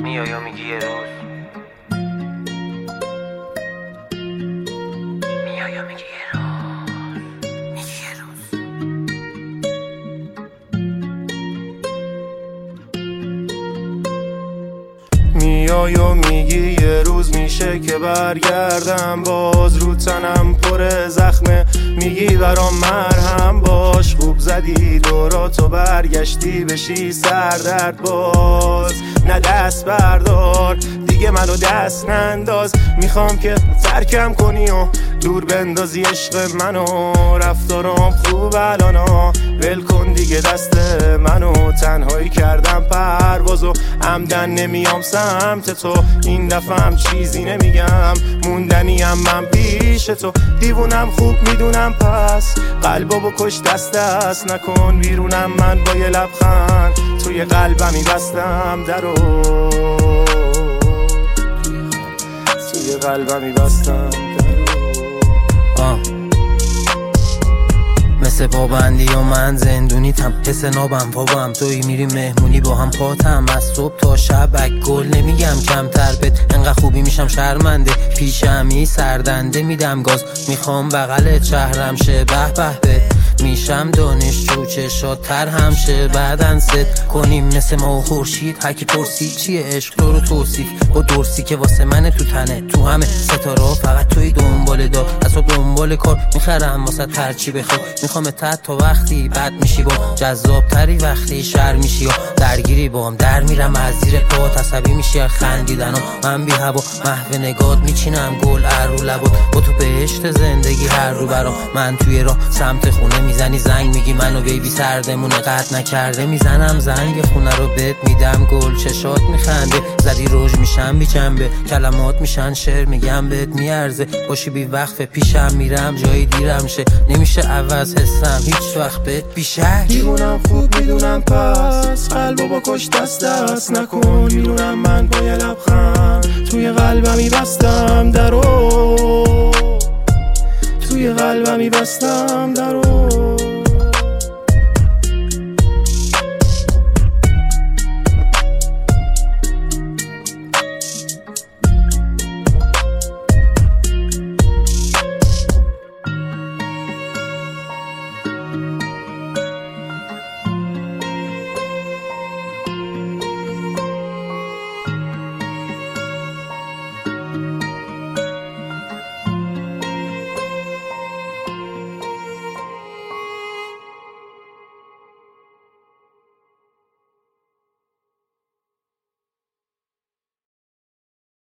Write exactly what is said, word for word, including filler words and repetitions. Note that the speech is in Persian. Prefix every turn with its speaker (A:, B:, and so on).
A: میای و میگی یه روز میای و میگی یه روز میگی یه روز
B: میای و میگی یه روز میشه که برگردم، باز رو تنم پر زخمه، میگی برام مرهم باش، خوب زدی دوراتو برگشتی بشی سردرد باز. نه دست بردار دیگه منو دست ننداز، میخوام که ترکم کنی و دور بندازی عشق منو، رفتارم خوب الانا ول کن دیگه دست منو، تنهایی کردم پروازو عمدن نمیام سمت تو، این دفعه هم چیزی نمیگم موندنیم من پیش تو، دیوونم خوب میدونم پس قلبو بکش دست دست نکن بیرونم، من با یه لبخند توی قلبمی بستم درو، توی قلبمی بستم درو.
C: آه مثل پابندی و من زندونیتم، حس نابم پابم توی میری مهمونی با هم پاتم، از صبح تا شب گل نمیگم کمتر بت، انقدر خوبی میشم شرمنده پیشمی سردنده میدم گاز، میخوام بغلت شهرم شه به به به، میشم دانشجو چشات تر همشه بعدن ست کنیم مثل ما و خورشید، هرکی پرسی چیه عشق تو رو توصیف با درسی که واسه منه تو تنه تو همه ستاره فقط توی دنبال دا، از تو دنبال کار میخرم واسه هرچی بخواد، میخوام تحت تا وقتی بد میشی با جذاب تری وقتی شر میشی یا درگیری بام در میرم از زیر پات، عصبی میشی خندیدنم من بی هوا محو نگات میچینم گل ارو لبات، با تو بهشت زندگی هر رو برام، من توی راه سمت خونه میزنی زنگ میگی منو بیبی سردمونه قطع نکرده، میزنم زنگ خونه رو بهت میدم گل چشات میخنده، زدی روش میشم بی جنبه کلمات میشن شعر میگم بهت میارزه، باشی بی وقف پیشم میرم جایی دیرم شه نمیشه عوض حسم هیچ وقت بهت بیشک،
B: دیوونم خوب میدونم پس قلبو بکش دست دست نکن بیرونم، من با یه لبخند توی قلبمی بستم درو، توی قلبمی بستم درو.